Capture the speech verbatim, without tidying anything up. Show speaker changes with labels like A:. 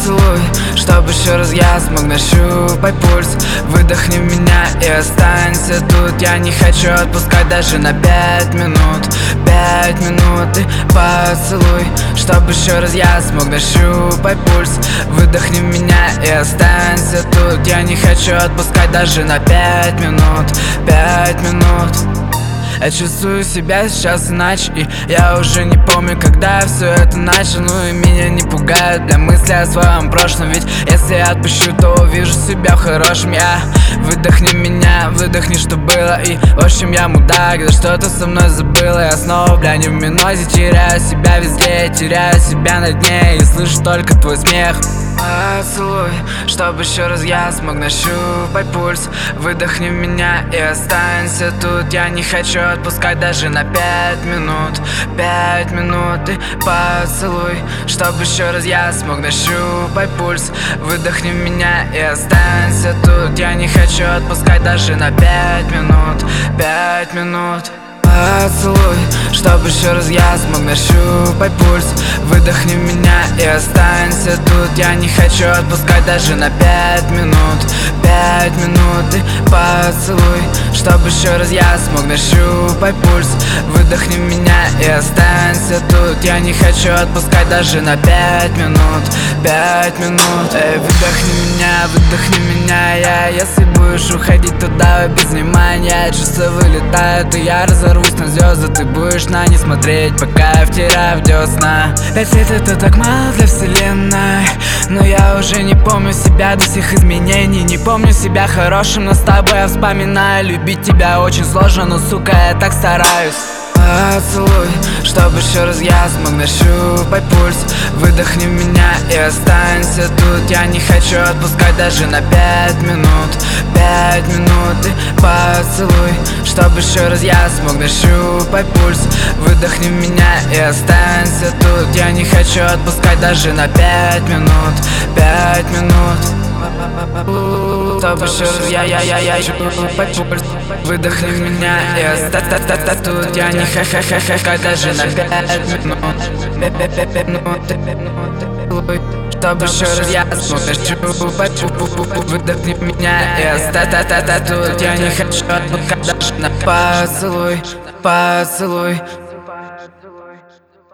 A: Поцелуй, чтобы еще раз я смог нащупать пульс. Выдохни в меня и останься тут. Я не хочу отпускать даже на пять минут. Пять минут и поцелуй, чтобы еще раз я смог нащупать пульс. Выдохни в меня и останься тут. Я не хочу отпускать даже на пять минут. Пять минут. Я чувствую себя сейчас иначе, и я уже не помню, когда я все это начал. Ну и меня не пугают для мысли о своем прошлом, ведь если я отпущу, то увижу себя в хорошем. Я выдохни меня, выдохни, что было. И в общем я мудак, да что ты со мной забыла. Я снова, бля, не в минозе, теряю себя везде, теряю себя на дне и слышу только твой смех. Поцелуй, чтобы еще раз я смог нащупать пульс. Выдохни в меня и останься тут. Я не хочу отпускать даже на пять минут. Пять минут и поцелуй, чтобы еще раз я смог нащупать пульс. Выдохни в меня и останься тут. Я не хочу отпускать даже на пять минут. Пять минут. Поцелуй, чтобы еще раз я смог нащупать пульс. Выдохни в меня и останься тут. Я не хочу отпускать даже на пять минут. Пять минут и поцелуй, чтобы еще раз я смог нащупать пульс. Выдохни в меня и останься тут. Я не хочу отпускать даже на пять минут. Пять минут. Эй, выдохни меня, выдохни меня. Я, если будешь уходить, то давай без внимания. Чувства вылетают, и я разорвусь на звезды. Ты будешь на них смотреть, пока я втираю в десна. Пять лет это так мало для вселенной, но я уже не помню себя до всех изменений. Не помню себя хорошим, но с тобой я вспоминаю. Любить тебя очень сложно, но, сука, я так стараюсь. Поцелуй, чтобы еще раз я смог нащупать пульс. Выдохни в меня и останься тут. Я не хочу отпускать даже на пять минут. Пять минут и поцелуй, чтобы еще раз я смог нащупать пульс. Выдохни в меня и останься тут. Я не хочу отпускать даже на пять минут. Пять минут. Чтобы еще раз я, я, я, я щупать пульс. Выдохни в меня и останься тут. Я не ха-ха-ха-ха даже на пять минут. Чтобы еще раз я смог нащупать. Выдохни в меня и останься тут. Я не хочу отпускать даже на поцелуй. Поцелуй.